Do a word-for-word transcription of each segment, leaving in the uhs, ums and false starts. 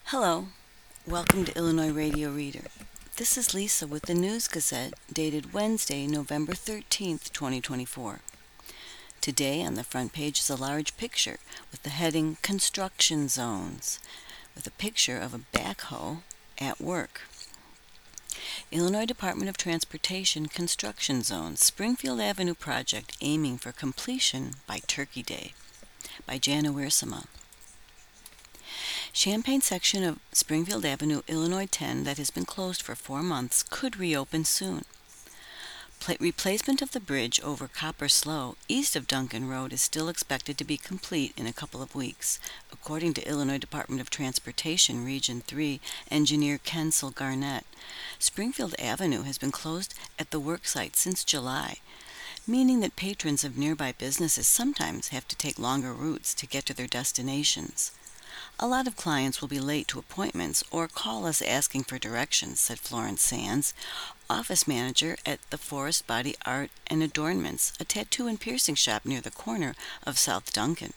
Hello, welcome to Illinois Radio Reader. This is Lisa with the News Gazette dated Wednesday, November thirteenth, twenty twenty-four. Today on the front page is a large picture with the heading Construction Zones, with a picture of a backhoe at work. Illinois Department of Transportation Construction Zones, Springfield Avenue project aiming for completion by Turkey Day, by Jana Wiersema. Champaign section of Springfield Avenue, Illinois ten, that has been closed for four months, could reopen soon. Pla- replacement of the bridge over Copper Slough, east of Duncan Road, is still expected to be complete in a couple of weeks, according to Illinois Department of Transportation Region three engineer Kensel Garnett. Springfield Avenue has been closed at the worksite since July, meaning that patrons of nearby businesses sometimes have to take longer routes to get to their destinations. A lot of clients will be late to appointments or call us asking for directions, said Florence Sands, office manager at the Forest Body Art and Adornments, a tattoo and piercing shop near the corner of South Duncan.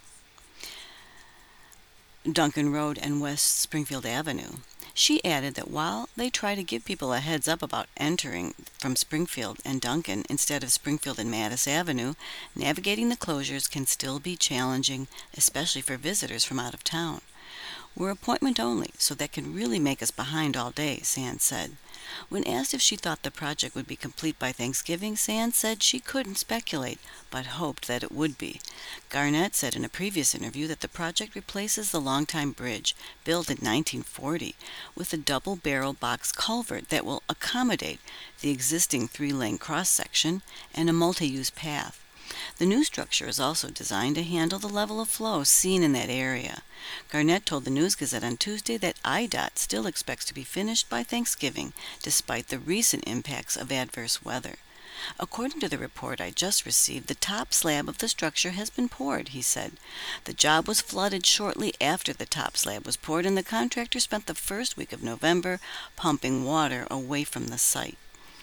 Duncan Road and West Springfield Avenue. She added that while they try to give people a heads up about entering from Springfield and Duncan instead of Springfield and Mattis Avenue, navigating the closures can still be challenging, especially for visitors from out of town. We're appointment only, so that can really make us behind all day, Sands said. When asked if she thought the project would be complete by Thanksgiving, Sands said she couldn't speculate, but hoped that it would be. Garnett said in a previous interview that the project replaces the longtime bridge, built in nineteen forty, with a double-barrel box culvert that will accommodate the existing three-lane cross-section and a multi-use path. The new structure is also designed to handle the level of flow seen in that area. Garnett told the News Gazette on Tuesday that I D O T still expects to be finished by Thanksgiving, despite the recent impacts of adverse weather. According to the report I just received, the top slab of the structure has been poured, he said. The job was flooded shortly after the top slab was poured, and the contractor spent the first week of November pumping water away from the site.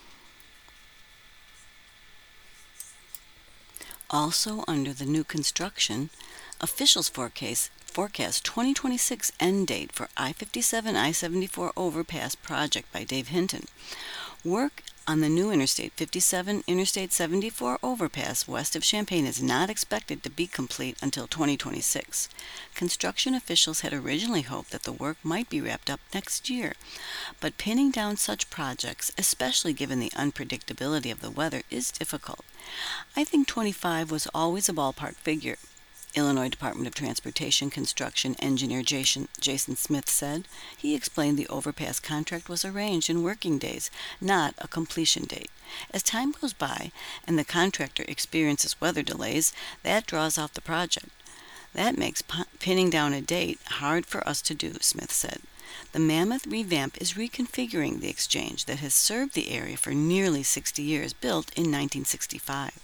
Also under the new construction, officials forecast, forecast twenty twenty-six end date for I fifty-seven I seventy-four overpass project by Dave Hinton. Work on the new Interstate fifty-seven Interstate seventy-four overpass west of Champaign is not expected to be complete until twenty twenty-six. Construction officials had originally hoped that the work might be wrapped up next year, but pinning down such projects, especially given the unpredictability of the weather, is difficult. I think twenty-five was always a ballpark figure, Illinois Department of Transportation construction engineer Jason, Jason Smith said. He explained the overpass contract was arranged in working days, not a completion date. As time goes by and the contractor experiences weather delays, that draws out the project. That makes p- pinning down a date hard for us to do, Smith said. The Mammoth revamp is reconfiguring the exchange that has served the area for nearly sixty years, built in nineteen sixty-five.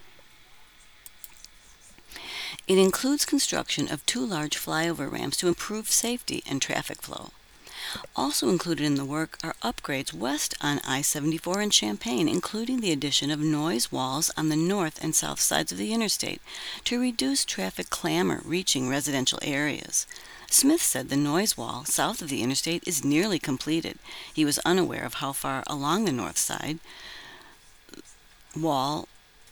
It includes construction of two large flyover ramps to improve safety and traffic flow. Also included in the work are upgrades west on I seventy-four in Champaign, including the addition of noise walls on the north and south sides of the interstate to reduce traffic clamor reaching residential areas. Smith said the noise wall south of the interstate is nearly completed. He was unaware of how far along the north side wall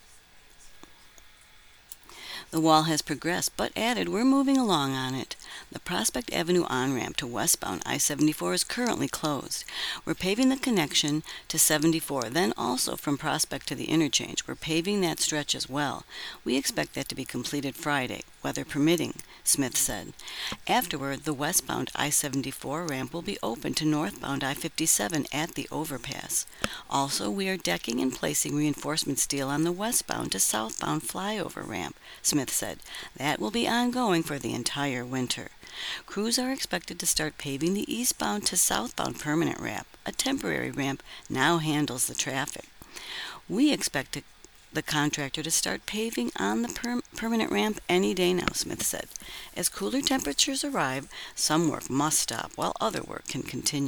the wall has progressed, but added, "We're moving along on it." The Prospect Avenue on-ramp to westbound I seventy-four is currently closed. We're paving the connection to seventy-four, then also from Prospect to the interchange. We're paving that stretch as well. We expect that to be completed Friday, weather permitting, Smith said. Afterward, the westbound I seventy-four ramp will be open to northbound I fifty-seven at the overpass. Also, we are decking and placing reinforcement steel on the westbound to southbound flyover ramp, Smith said. That will be ongoing for the entire winter. Crews are expected to start paving the eastbound to southbound permanent ramp. A temporary ramp now handles the traffic. We expect to, the contractor to start paving on the per- permanent ramp any day now, Smith said. As cooler temperatures arrive, some work must stop while other work can continue.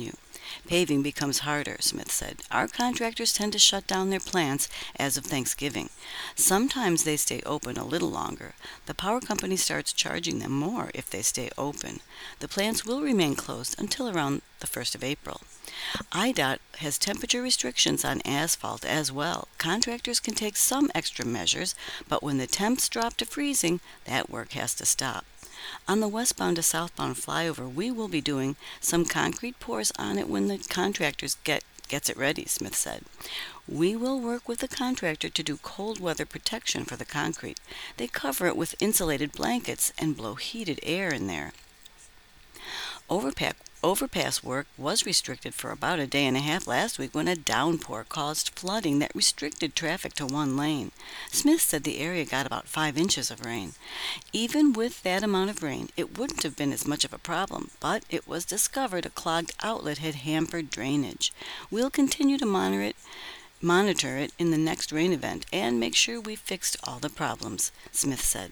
Paving becomes harder, Smith said. Our contractors tend to shut down their plants as of Thanksgiving. Sometimes they stay open a little longer. The power company starts charging them more if they stay open. The plants will remain closed until around the first of April. I D O T has temperature restrictions on asphalt as well. Contractors can take some extra measures, but when the temps drop to freezing, that work has to stop. On the westbound to southbound flyover, we will be doing some concrete pours on it when the contractors get gets it ready, Smith said. We will work with the contractor to do cold weather protection for the concrete. They cover it with insulated blankets and blow heated air in there. Overpass, overpass work was restricted for about a day and a half last week when a downpour caused flooding that restricted traffic to one lane. Smith said the area got about five inches of rain. Even with that amount of rain, it wouldn't have been as much of a problem, but it was discovered a clogged outlet had hampered drainage. We'll continue to monitor it, monitor it in the next rain event and make sure we fixed all the problems, Smith said.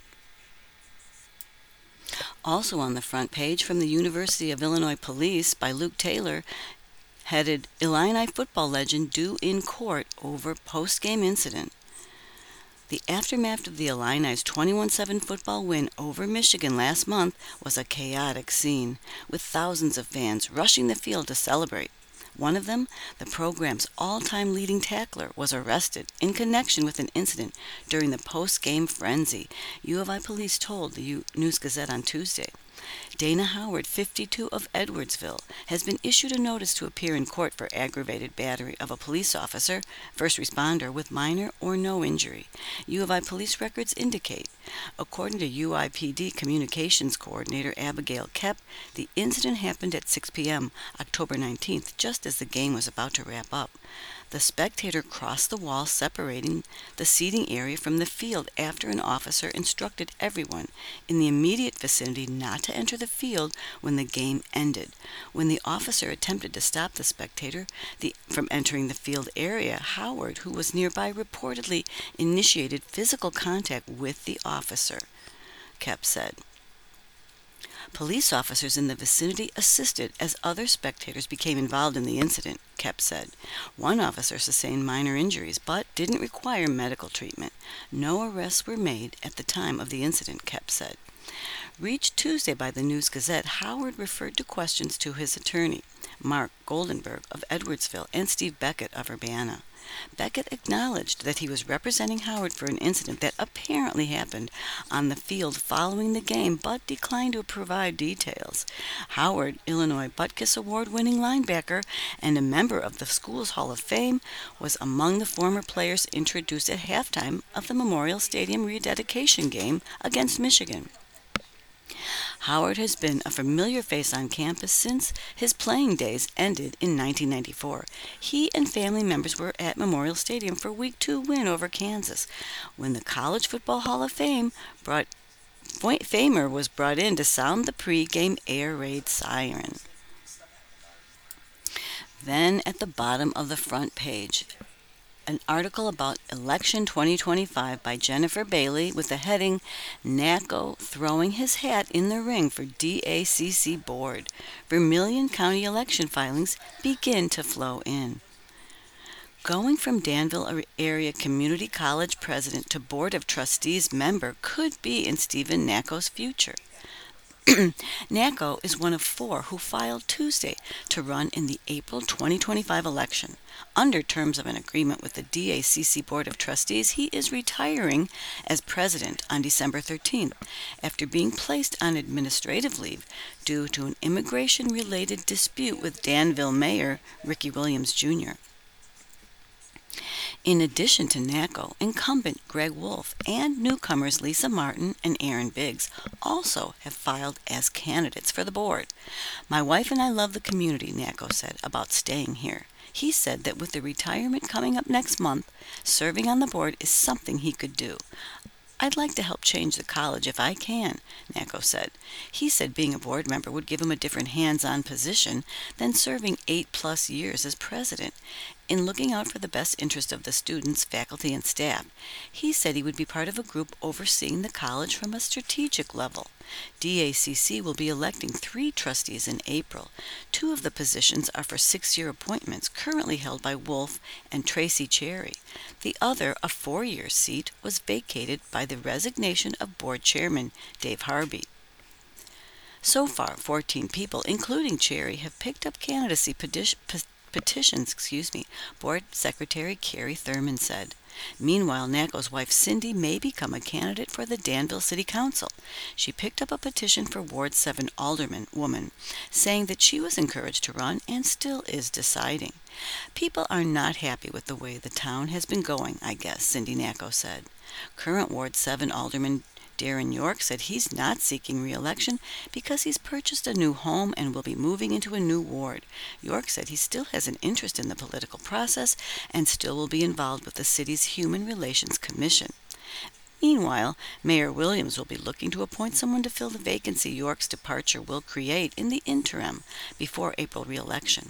Also on the front page from the University of Illinois Police by Luke Taylor, headed Illini football legend due in court over post-game incident. The aftermath of the Illini's twenty-one seven football win over Michigan last month was a chaotic scene, with thousands of fans rushing the field to celebrate. One of them, the program's all-time leading tackler, was arrested in connection with an incident during the post-game frenzy, U of I police told the U- News-Gazette on Tuesday. Dana Howard, fifty-two, of Edwardsville, has been issued a notice to appear in court for aggravated battery of a police officer, first responder, with minor or no injury. U of I police records indicate. According to U I P D Communications Coordinator Abigail Kep, the incident happened at six p.m. October nineteenth, just as the game was about to wrap up. The spectator crossed the wall separating the seating area from the field after an officer instructed everyone in the immediate vicinity not to enter the field when the game ended. When the officer attempted to stop the spectator the, from entering the field area, Howard, who was nearby, reportedly initiated physical contact with the officer, Kep said. Police officers in the vicinity assisted as other spectators became involved in the incident, Kep said. One officer sustained minor injuries but didn't require medical treatment. No arrests were made at the time of the incident, Kep said. Reached Tuesday by the News-Gazette, Howard referred to questions to his attorney, Mark Goldenberg of Edwardsville, and Steve Beckett of Urbana. Beckett acknowledged that he was representing Howard for an incident that apparently happened on the field following the game, but declined to provide details. Howard, Illinois Butkus Award-winning linebacker and a member of the school's Hall of Fame, was among the former players introduced at halftime of the Memorial Stadium rededication game against Michigan. Howard has been a familiar face on campus since his playing days ended in nineteen ninety-four. He and family members were at Memorial Stadium for Week two win over Kansas, when the College Football Hall of Fame brought Famer was brought in to sound the pre-game air raid siren. Then at the bottom of the front page, an article about Election twenty twenty-five by Jennifer Bailey with the heading, "NACO Throwing His Hat in the Ring for D A C C Board. Vermilion County election filings begin to flow in." Going from Danville Area Community College president to Board of Trustees member could be in Stephen NACO's future. NACO is one of four who filed Tuesday to run in the April twenty twenty-five election. Under terms of an agreement with the D A C C Board of Trustees, he is retiring as president on December thirteenth after being placed on administrative leave due to an immigration-related dispute with Danville Mayor Ricky Williams, Junior In addition to NACO, incumbent Greg Wolf and newcomers Lisa Martin and Aaron Biggs also have filed as candidates for the board. "My wife and I love the community," NACO said about staying here. He said that with the retirement coming up next month, serving on the board is something he could do. "I'd like to help change the college if I can," NACO said. He said being a board member would give him a different hands-on position than serving eight-plus years as president. In looking out for the best interest of the students, faculty, and staff, he said he would be part of a group overseeing the college from a strategic level. D A C C will be electing three trustees in April. Two of the positions are for six-year appointments currently held by Wolf and Tracy Cherry. The other, a four-year seat, was vacated by the resignation of board chairman Dave Harvey. So far, fourteen people, including Cherry, have picked up candidacy petition, petitions, excuse me, Board Secretary Carrie Thurman said. Meanwhile, Nacko's wife Cindy may become a candidate for the Danville City Council. She picked up a petition for Ward seven alderman woman, saying that she was encouraged to run and still is deciding. People are not happy with the way the town has been going, I guess, Cindy Nacko said. Current Ward seven alderman Darren York said he's not seeking re-election because he's purchased a new home and will be moving into a new ward. York said he still has an interest in the political process and still will be involved with the city's Human Relations Commission. Meanwhile, Mayor Williams will be looking to appoint someone to fill the vacancy York's departure will create in the interim before April re-election.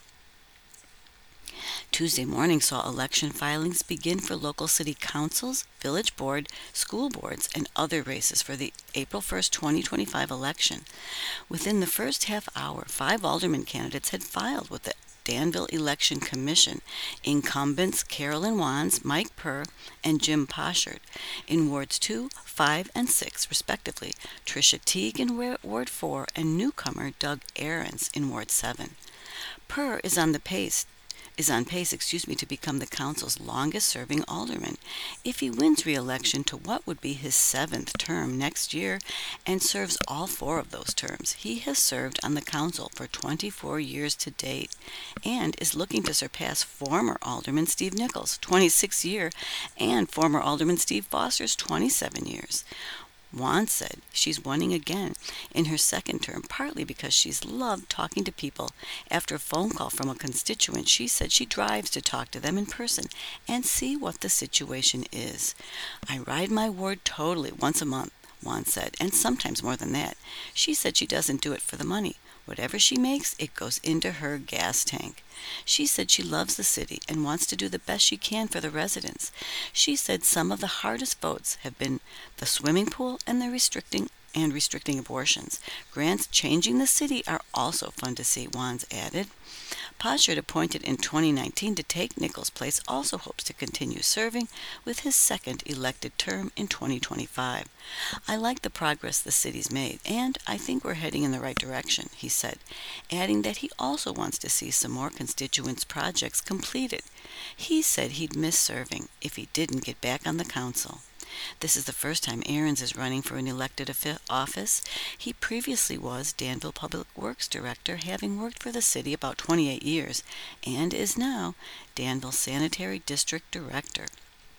Tuesday morning saw election filings begin for local city councils, village board, school boards, and other races for the April first, twenty twenty-five election. Within the first half hour, five alderman candidates had filed with the Danville Election Commission. Incumbents Carolyn Wands, Mike Purr, and Jim Poshard. In Wards two, five, and six, respectively, Tricia Teague in Ward four and newcomer Doug Ahrens in Ward seven. Purr is on the pace is on pace, excuse me, to become the council's longest-serving alderman if he wins re-election to what would be his seventh term next year and serves all four of those terms. He has served on the council for twenty-four years to date and is looking to surpass former alderman Steve Nichols' twenty-six year and former alderman Steve Foster's twenty-seven years. Wands said she's running again in her second term, partly because she's loved talking to people. After a phone call from a constituent, she said she drives to talk to them in person and see what the situation is. I ride my ward totally once a month, Wands said, and sometimes more than that. She said she doesn't do it for the money. Whatever she makes, it goes into her gas tank. She said she loves the city and wants to do the best she can for the residents. She said some of the hardest votes have been the swimming pool and the restricting and restricting abortions. Grants changing the city are also fun to see, Wands added. Poshard, appointed in twenty nineteen to take Nichols' place, also hopes to continue serving with his second elected term in twenty twenty-five. I like the progress the city's made, and I think we're heading in the right direction, he said, adding that he also wants to see some more constituents' projects completed. He said he'd miss serving if he didn't get back on the council. This is the first time Ahrens is running for an elected office. He previously was Danville Public Works Director, having worked for the city about twenty-eight years, and is now Danville Sanitary District Director.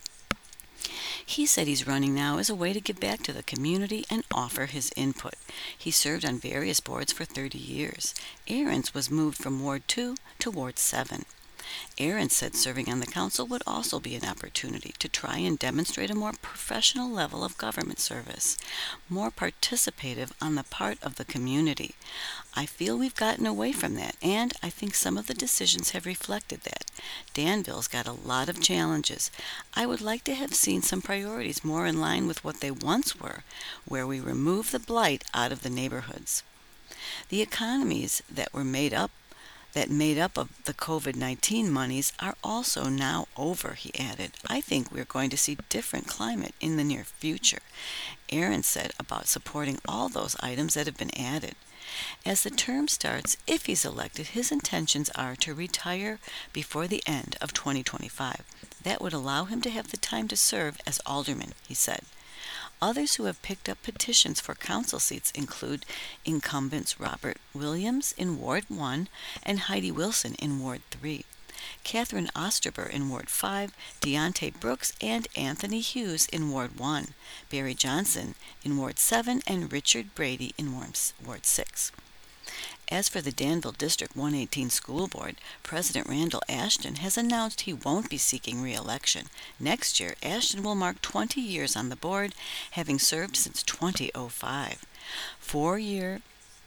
He said he's running now as a way to give back to the community and offer his input. He served on various boards for thirty years. Ahrens was moved from Ward two to Ward seven. Ahrens said serving on the council would also be an opportunity to try and demonstrate a more professional level of government service, more participative on the part of the community. I feel we've gotten away from that, and I think some of the decisions have reflected that. Danville's got a lot of challenges. I would like to have seen some priorities more in line with what they once were, where we remove the blight out of the neighborhoods. The economies that were made up that made up of the COVID nineteen monies are also now over, he added. I think we're going to see different climate in the near future, Ahrens said about supporting all those items that have been added. As the term starts, if he's elected, his intentions are to retire before the end of twenty twenty-five. That would allow him to have the time to serve as alderman, he said. Others who have picked up petitions for council seats include incumbents Robert Williams in Ward one and Heidi Wilson in Ward three, Catherine Osterber in Ward five, Deontay Brooks and Anthony Hughes in Ward one, Barry Johnson in Ward seven, and Richard Brady in Ward six. As for the Danville District one eighteen School Board, President Randall Ashton has announced he won't be seeking re-election. Next year, Ashton will mark twenty years on the board, having served since two thousand five. Four-year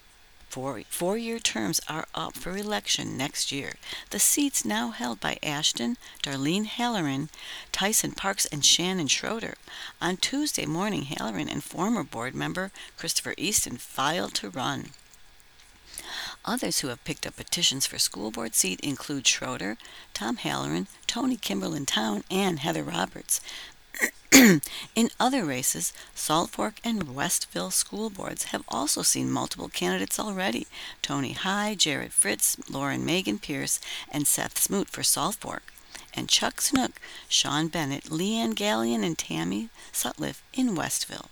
Four, four-year terms are up for election next year. The seats now held by Ashton, Darlene Halloran, Tyson Parks, and Shannon Schroeder. On Tuesday morning, Halloran and former board member Christopher Easton filed to run. Others who have picked up petitions for school board seat include Schroeder, Tom Halloran, Tony Kimberlin Town, and Heather Roberts. In other races, Salt Fork and Westville school boards have also seen multiple candidates already. Tony High, Jared Fritz, Lauren Megan Pierce, and Seth Smoot for Salt Fork, and Chuck Snook, Sean Bennett, Leanne Gallion, and Tammy Sutliff in Westville.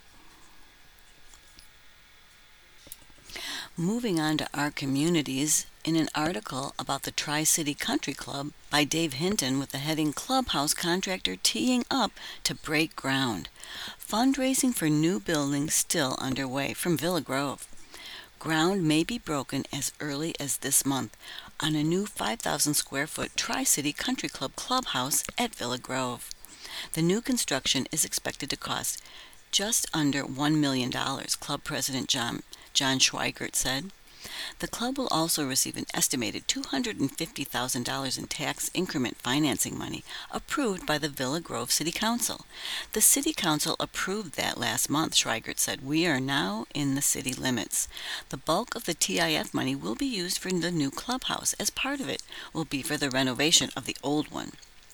Moving on to our communities, in an article about the Tri-City Country Club by Dave Hinton with the heading Clubhouse Contractor Teeing Up to Break Ground. Fundraising for new buildings still underway from Villa Grove. Ground may be broken as early as this month on a new five thousand square foot Tri-City Country Club clubhouse at Villa Grove. The new construction is expected to cost just under one million dollars, Club President John, John Schweigert said. The club will also receive an estimated two hundred fifty thousand dollars in tax increment financing money approved by the Villa Grove City Council. The City Council approved that last month, Schweigert said. We are now in the city limits. The bulk of the T I F money will be used for the new clubhouse, as part of it will be for the renovation of the old one.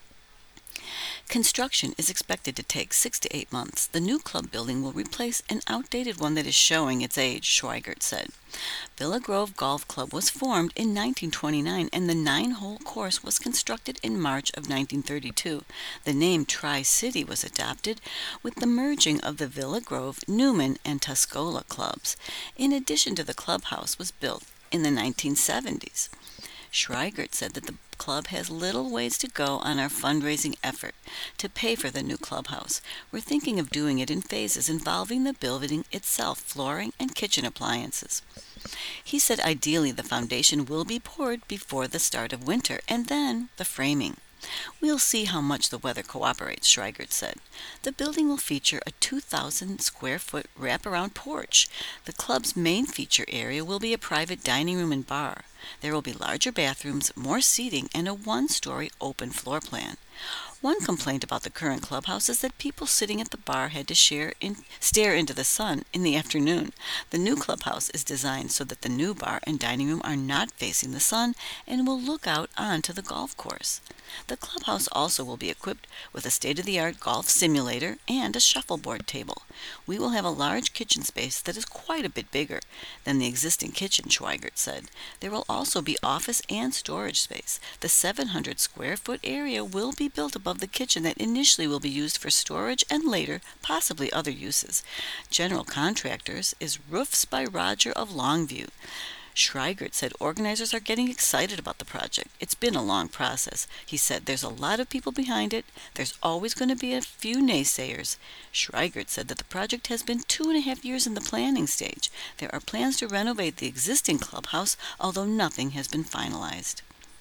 Construction is expected to take six to eight months. The new club building will replace an outdated one that is showing its age, Schweigert said. Villa Grove Golf Club was formed in nineteen twenty-nine, and the nine-hole course was constructed in March of nineteen thirty-two. The name Tri-City was adopted with the merging of the Villa Grove, Newman, and Tuscola clubs. In addition to the clubhouse was built in the nineteen seventies. Schweigert said that the club has little ways to go on our fundraising effort to pay for the new clubhouse. We're thinking of doing it in phases involving the building itself, flooring, and kitchen appliances. He said ideally the foundation will be poured before the start of winter, and then the framing. We'll see how much the weather cooperates, Schweigert said. The building will feature a two thousand square foot wraparound porch. The club's main feature area will be a private dining room and bar. There will be larger bathrooms, more seating, and a one-story open floor plan. One complaint about the current clubhouse is that people sitting at the bar had to share in, stare into the sun in the afternoon. The new clubhouse is designed so that the new bar and dining room are not facing the sun and will look out onto the golf course. The clubhouse also will be equipped with a state-of-the-art golf simulator and a shuffleboard table. We will have a large kitchen space that is quite a bit bigger than the existing kitchen, Schweigert said. There will also be office and storage space. The seven hundred square foot area will be built above the kitchen that initially will be used for storage and later possibly other uses. General Contractors is Roofs by Roger of Longview. Schweigert said organizers are getting excited about the project. It's been a long process. He said there's a lot of people behind it. There's always going to be a few naysayers. Schweigert said that the project has been two and a half years in the planning stage. There are plans to renovate the existing clubhouse, although nothing has been finalized.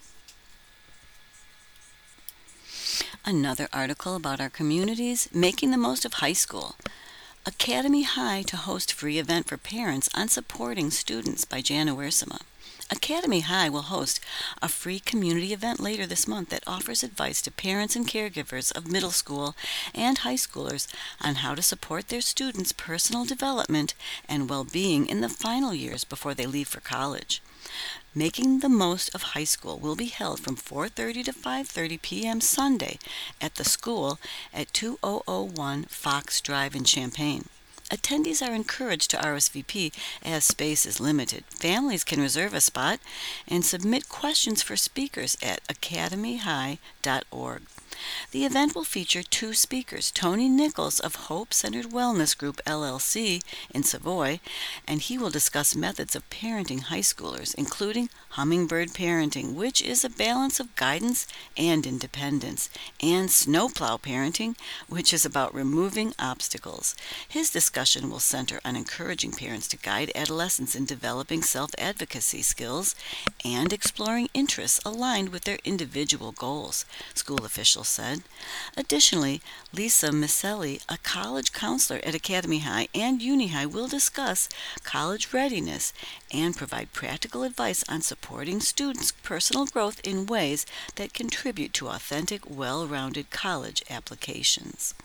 Another article about our communities making the most of high school. Academy High to host free event for parents on supporting students by Jana Weersema. Academy High will host a free community event later this month that offers advice to parents and caregivers of middle school and high schoolers on how to support their students' personal development and well-being in the final years before they leave for college. Making the Most of High School will be held from four thirty to five thirty p m Sunday at the school at two thousand one Fox Drive in Champaign. Attendees are encouraged to R S V P as space is limited. Families can reserve a spot and submit questions for speakers at academy high dot org. The event will feature two speakers, Tony Nichols of Hope Centered Wellness Group L L C in Savoy, and he will discuss methods of parenting high schoolers, including hummingbird parenting, which is a balance of guidance and independence, and snowplow parenting, which is about removing obstacles. His discussion will center on encouraging parents to guide adolescents in developing self-advocacy skills and exploring interests aligned with their individual goals. School officials official said. Additionally, Lisa Misselli, a college counselor at Academy High and Uni High, will discuss college readiness and provide practical advice on supporting students' personal growth in ways that contribute to authentic, well-rounded college applications.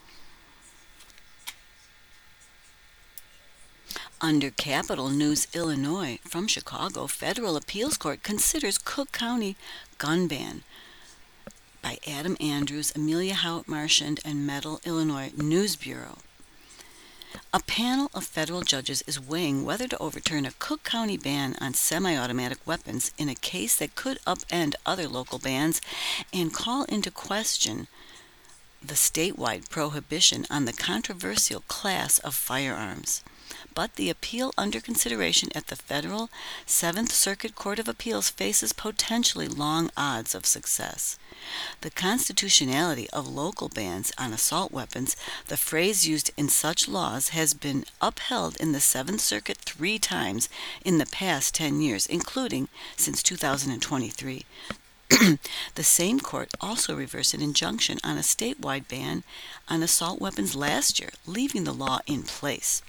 Under Capital News Illinois from Chicago, Federal Appeals Court considers Cook County gun ban by Adam Andrews, Amelia Hout Marchand, and Metal Illinois News Bureau. A panel of federal judges is weighing whether to overturn a Cook County ban on semi-automatic weapons in a case that could upend other local bans and call into question the statewide prohibition on the controversial class of firearms. But the appeal under consideration at the Federal Seventh Circuit Court of Appeals faces potentially long odds of success. The constitutionality of local bans on assault weapons, the phrase used in such laws, has been upheld in the Seventh Circuit three times in the past ten years, including since two thousand twenty-three. The same court also reversed an injunction on a statewide ban on assault weapons last year, leaving the law in place.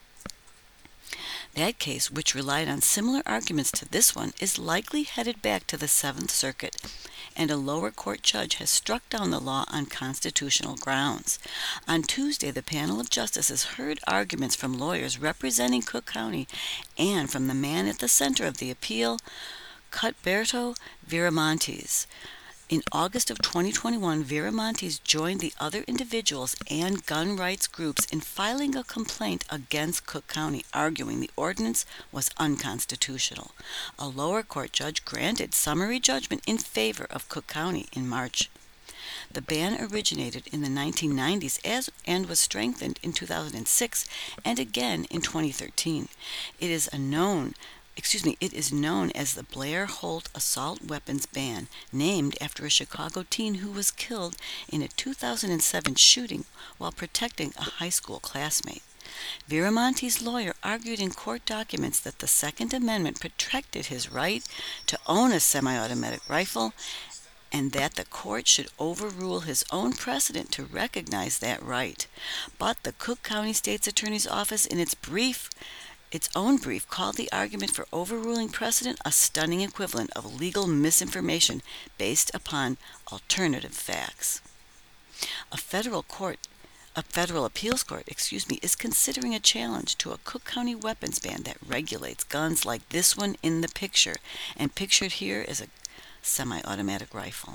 That case, which relied on similar arguments to this one, is likely headed back to the Seventh Circuit, and a lower court judge has struck down the law on constitutional grounds. On Tuesday, the panel of justices heard arguments from lawyers representing Cook County and from the man at the center of the appeal, Cuthberto Viramontes. In August of twenty twenty-one, Viramontes joined the other individuals and gun rights groups in filing a complaint against Cook County, arguing the ordinance was unconstitutional. A lower court judge granted summary judgment in favor of Cook County in March. The ban originated in the nineteen nineties as, and was strengthened in two thousand six and again in twenty thirteen. It is a known Excuse me, it is known as the Blair Holt assault weapons ban, named after a Chicago teen who was killed in a two thousand seven shooting while protecting a high school classmate. Viramontes' lawyer argued in court documents that the Second Amendment protected his right to own a semi-automatic rifle and that the court should overrule his own precedent to recognize that right. But the Cook County State's Attorney's Office, in its brief Its own brief, called the argument for overruling precedent a stunning equivalent of legal misinformation based upon alternative facts. A federal court, a federal appeals court, excuse me, is considering a challenge to a Cook County weapons ban that regulates guns like this one in the picture, and pictured here is a semi-automatic rifle.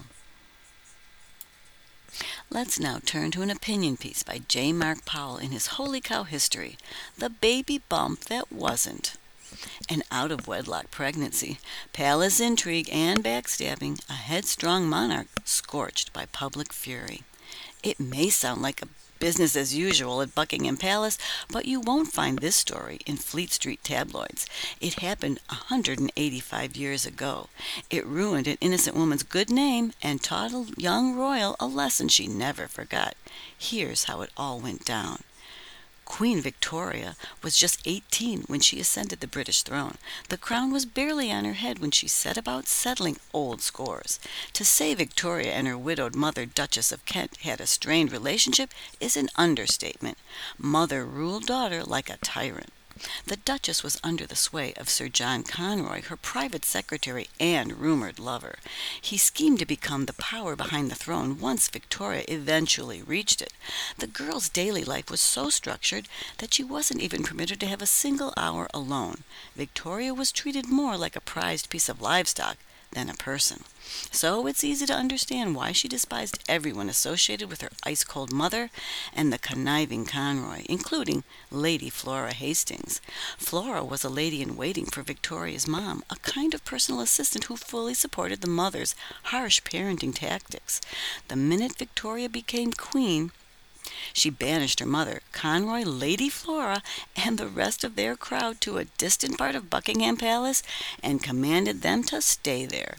Let's now turn to an opinion piece by J. Mark Powell in his Holy Cow History, The Baby Bump That Wasn't. An out-of-wedlock pregnancy, palace intrigue, and backstabbing, a headstrong monarch scorched by public fury. It may sound like a business as usual at Buckingham Palace, but you won't find this story in Fleet Street tabloids. It happened one hundred eighty-five years ago. It ruined an innocent woman's good name and taught a young royal a lesson she never forgot. Here's how it all went down. Queen Victoria was just eighteen when she ascended the British throne. The crown was barely on her head when she set about settling old scores. To say Victoria and her widowed mother, Duchess of Kent, had a strained relationship is an understatement. Mother ruled daughter like a tyrant. The Duchess was under the sway of Sir John Conroy, her private secretary and rumored lover. He schemed to become the power behind the throne once Victoria eventually reached it. The girl's daily life was so structured that she wasn't even permitted to have a single hour alone. Victoria was treated more like a prized piece of livestock than a person. So it's easy to understand why she despised everyone associated with her ice-cold mother and the conniving Conroy, including Lady Flora Hastings. Flora was a lady-in-waiting for Victoria's mom, a kind of personal assistant who fully supported the mother's harsh parenting tactics. The minute Victoria became queen, she banished her mother, Conroy, Lady Flora, and the rest of their crowd to a distant part of Buckingham Palace and commanded them to stay there.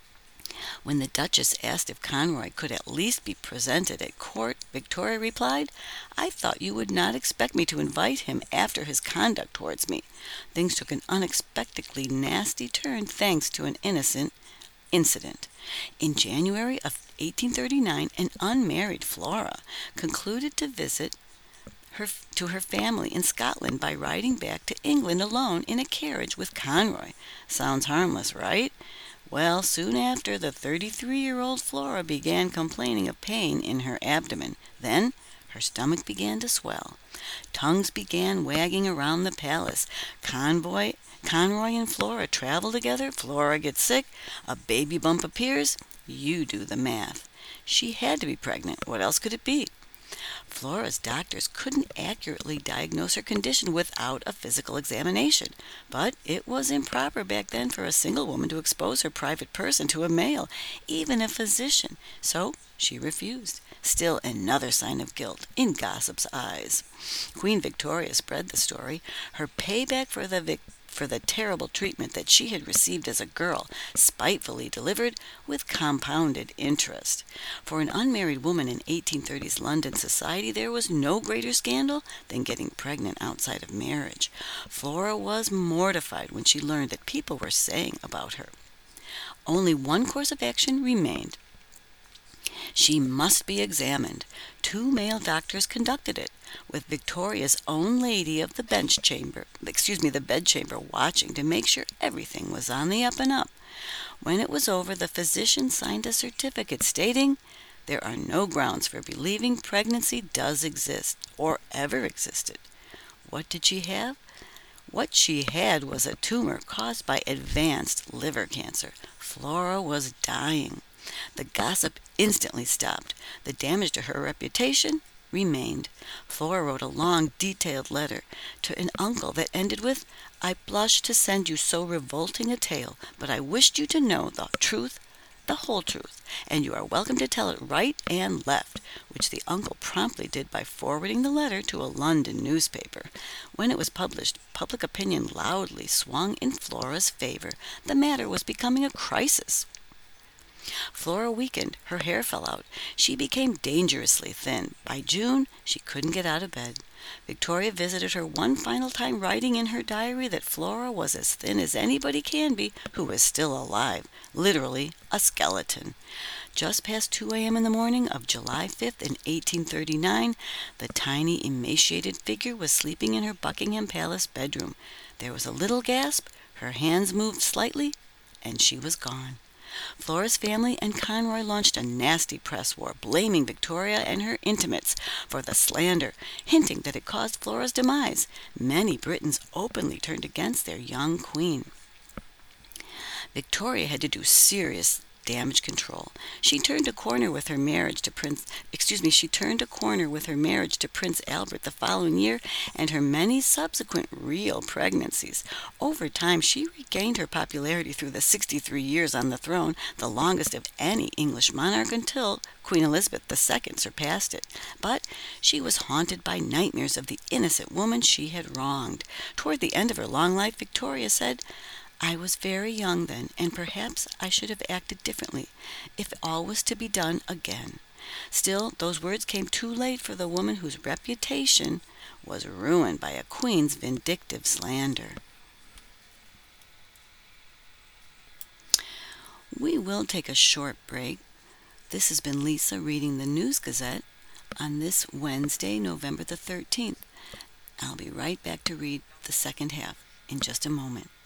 When the Duchess asked if Conroy could at least be presented at court, Victoria replied, "I thought you would not expect me to invite him after his conduct towards me." Things took an unexpectedly nasty turn thanks to an innocent incident. In January of eighteen thirty-nine, an unmarried Flora concluded to visit her to her family in Scotland by riding back to England alone in a carriage with Conroy. Sounds harmless, right? Well, soon after, the thirty-three-year-old Flora began complaining of pain in her abdomen. Then her stomach began to swell. Tongues began wagging around the palace. Convoy, Conroy and Flora travel together. Flora gets sick. A baby bump appears. You do the math. She had to be pregnant. What else could it be? Flora's doctors couldn't accurately diagnose her condition without a physical examination, but it was improper back then for a single woman to expose her private person to a male, even a physician, so she refused. Still another sign of guilt in gossip's eyes. Queen Victoria spread the story. Her payback for the vic- for the terrible treatment that she had received as a girl, spitefully delivered with compounded interest. For an unmarried woman in eighteen thirties London society, there was no greater scandal than getting pregnant outside of marriage. Flora was mortified when she learned that people were saying about her. Only one course of action remained. She must be examined. Two male doctors conducted it, with Victoria's own lady of the bench chamber, excuse me, the bedchamber watching to make sure everything was on the up and up. When it was over, the physician signed a certificate stating, "There are no grounds for believing pregnancy does exist, or ever existed." What did she have? What she had was a tumor caused by advanced liver cancer. Flora was dying. The gossip instantly stopped. The damage to her reputation remained. Flora wrote a long, detailed letter to an uncle that ended with, "I blush to send you so revolting a tale, but I wished you to know the truth, the whole truth, and you are welcome to tell it right and left," which the uncle promptly did by forwarding the letter to a London newspaper. When it was published, public opinion loudly swung in Flora's favor. The matter was becoming a crisis. Flora weakened. Her hair fell out. She became dangerously thin. By June, she couldn't get out of bed. Victoria visited her one final time, writing in her diary that Flora was as thin as anybody can be who is still alive, literally a skeleton. Just past two a.m. in the morning of July fifth in eighteen thirty-nine, the tiny, emaciated figure was sleeping in her Buckingham Palace bedroom. There was a little gasp, her hands moved slightly, and she was gone. Flora's family and Conroy launched a nasty press war, blaming Victoria and her intimates for the slander, hinting that it caused Flora's demise. Many Britons openly turned against their young queen. Victoria had to do serious damage control. She turned a corner with her marriage to Prince, excuse me, she turned a corner with her marriage to Prince Albert the following year and her many subsequent real pregnancies. Over time, she regained her popularity through the sixty-three years on the throne, the longest of any English monarch until Queen Elizabeth the Second surpassed it. But she was haunted by nightmares of the innocent woman she had wronged. Toward the end of her long life, Victoria said, "I was very young then, and perhaps I should have acted differently if all was to be done again." Still, those words came too late for the woman whose reputation was ruined by a queen's vindictive slander. We will take a short break. This has been Lisa reading the News Gazette on this Wednesday, November the thirteenth. I'll be right back to read the second half in just a moment.